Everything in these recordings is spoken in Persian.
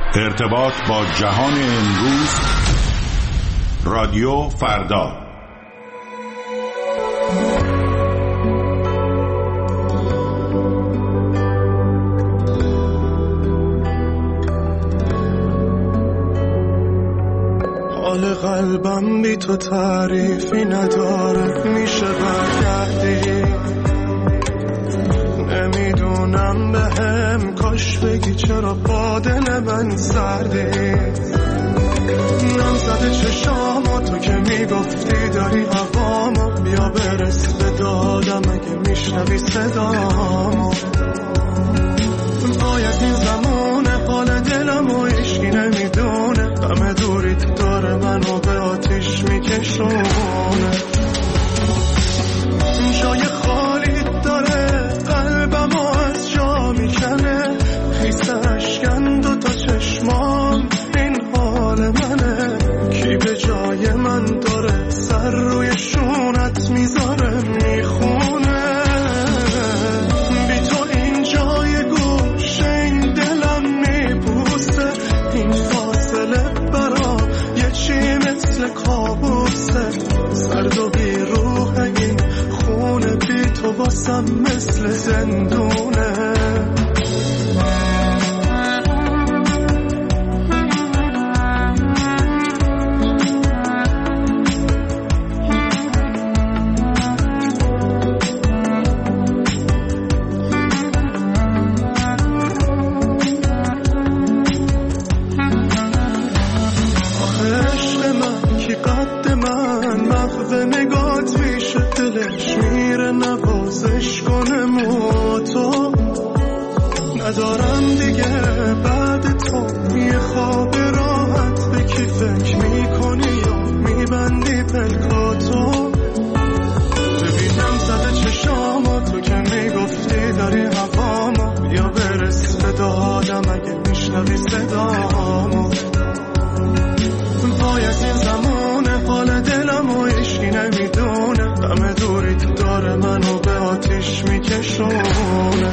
ارتباط با جهان امروز، رادیو فردا. حال قلبم بی تو تعریفی نداره، میشه برگردی؟ نمیدونم بهم کاش بگی چرا با دل من سردی. نم زده چشامو تو که میگفتی داری هوامو، بیا برس به دادم اگه میشنوی صدامو. باید این زمونه حال دلمو هیچکی نمیدونه، غم دوریت داره منو به آتیش میکشونه. جای خالی داره قلبمو از جا میکنه، خیس اشکن دو تا چشمام این حال منه. کی به جای من داره سر روی شونت میذاره میخونه. بی تو این جای گوشه این دلم میبوسه، این فاصله برا یه چی مثل کابوسه. سرد و بی روح این خونه بی تو باسم مثل زندونه. ندارم دیگه بعد تو یه خواب راحت، به کی فکر میکنی یا میبندی پلکاتو. ببینم زده چشامو تو که میگفتی داری هوامو، یا برس به دادم اگه میشنوی صدامو. باید این زمونه حال دلمو هیچکی نمیدونه، غم دوریت داره منو به آتیش میکشونه.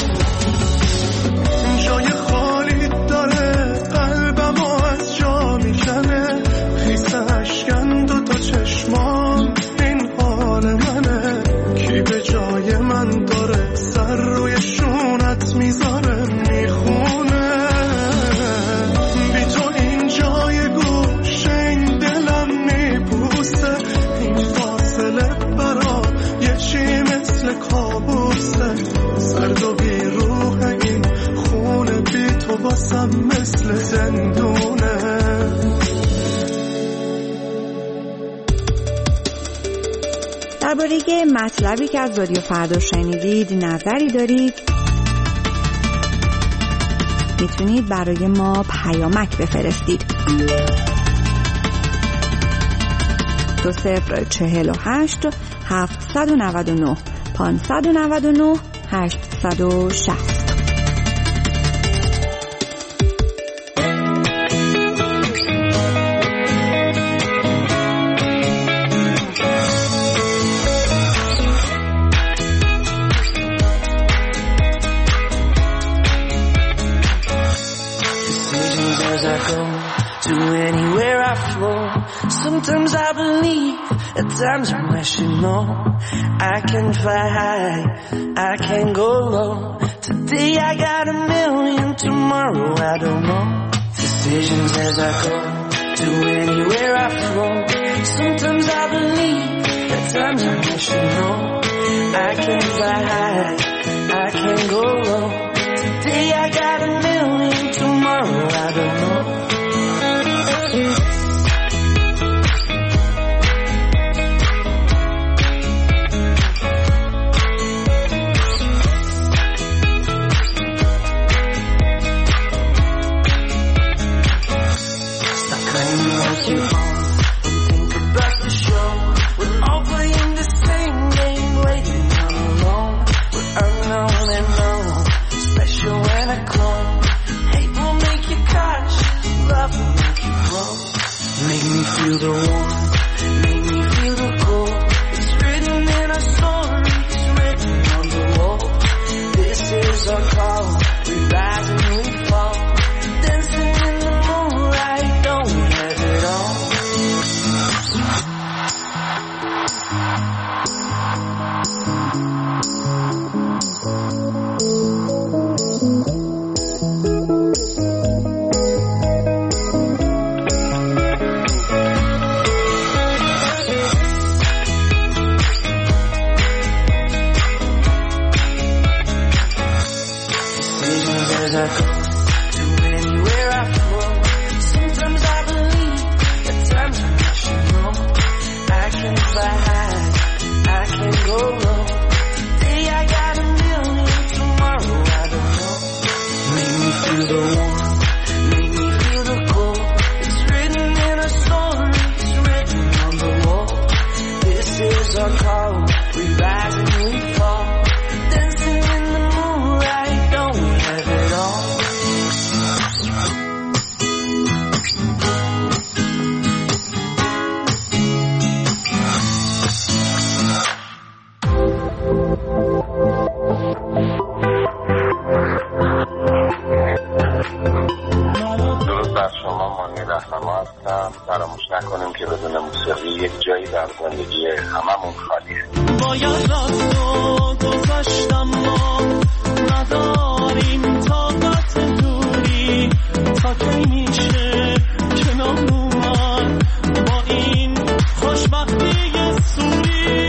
جای خالی داره قلبمو از جا میکنه، خیس اشکن دو تا چشمام این حال منه. کی به جای من داره سر روی شونت میذاره میخونه. بی تو این جای گوشه این دلم میبوسه، این فاصله برا یه چی مثل کابوسه. سرد و بی روح این خونه بی تو باسم مثل زندونه. درباره مطلبی که از رادیو فردا شنیدید نظری دارید، میتونید برای ما پیامک بفرستید. 2048 799 599 860. Sometimes I believe, at times I'm rational. I can fly high, I can go low. Today I got a million, tomorrow I don't know. Decisions as I go, to anywhere I flow. Sometimes I believe, at times I'm rational. I can fly high, I can go low. Today I got a million, tomorrow I don't know. Feel the warmth, make me feel the cold. It's written in our stories, written on the wall. This is our call, we rise and we fall, dancing in the warmth, make me feel the cold. It's written in our story, it's written on the wall. This is our call, we rise and we fall, dancing in the moonlight, don't we have it all? فراموش نکنیم که بدون موسیقی یک جایی در زندگی هممون خالیه. باید راست و گذاشتم ما نداریم طاقت دوری تا کی میشه کنار اومد با این خوشبختی سوری.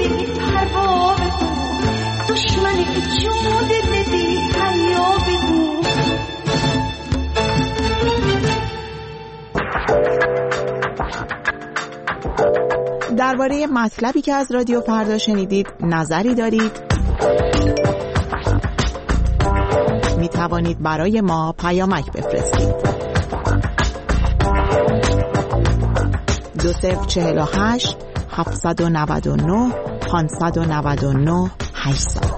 بی پروا بگو دشمنی که جون دل بی حیا بگو. درباره مطلبی که از رادیو فردا شنیدید نظری دارید؟ می توانید برای ما پیامک بفرستید. 2048 799 599 800.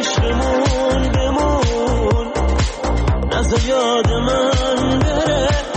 یاد من بره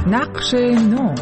نقش نو.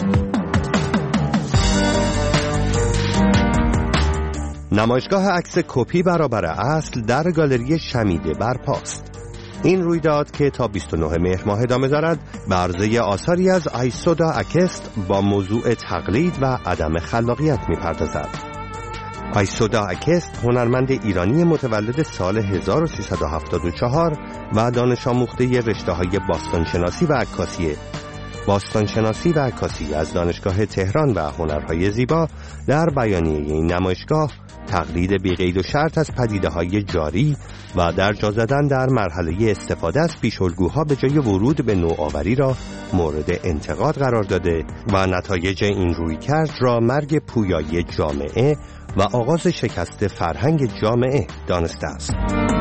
نمایشگاه عکس کپی برابر اصل در گالری شمیده برپاست. این رویداد که تا 29 مهر ماه ادامه دارد به عرضه آثاری از آیسودا اکست با موضوع تقلید و عدم خلاقیت می‌پردازد. آیسودا اکست هنرمند ایرانی متولد سال 1374 و دانش آموخته رشته‌های باستانشناسی و عکاسی. باستانشناسی و عکاسی از دانشگاه تهران و هنرهای زیبا در بیانیه این نمایشگاه تقلید بی‌قید و شرط از پدیده‌های جاری و در جا زدن در مرحله استفاده از پیش‌الگوها به جای ورود به نوآوری را مورد انتقاد قرار داده و نتایج این رویکرد را مرگ پویایی جامعه و آغاز شکست فرهنگ جامعه دانسته است.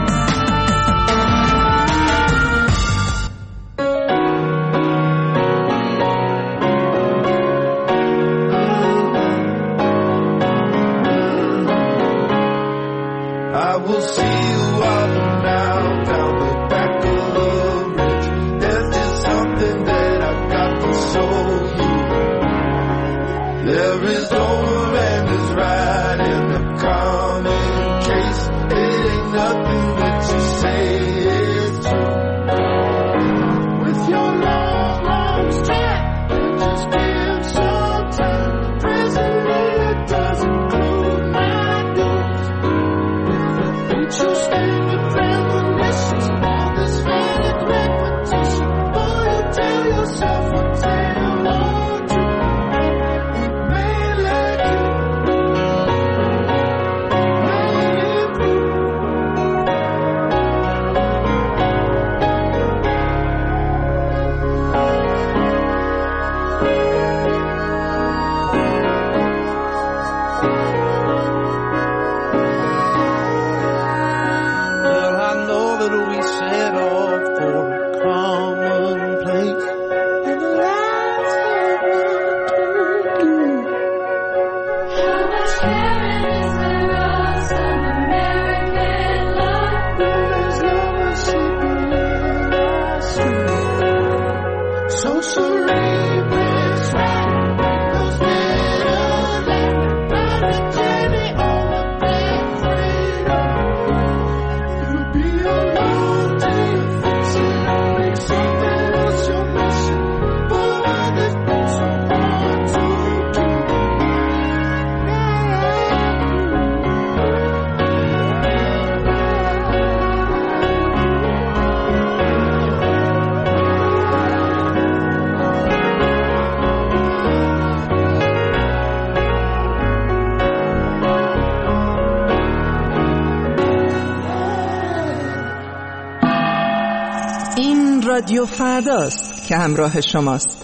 رادیو فرداست که همراه شماست.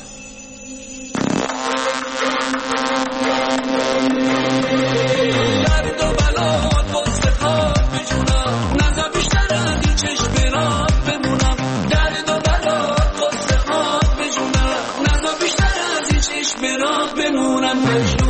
بمونم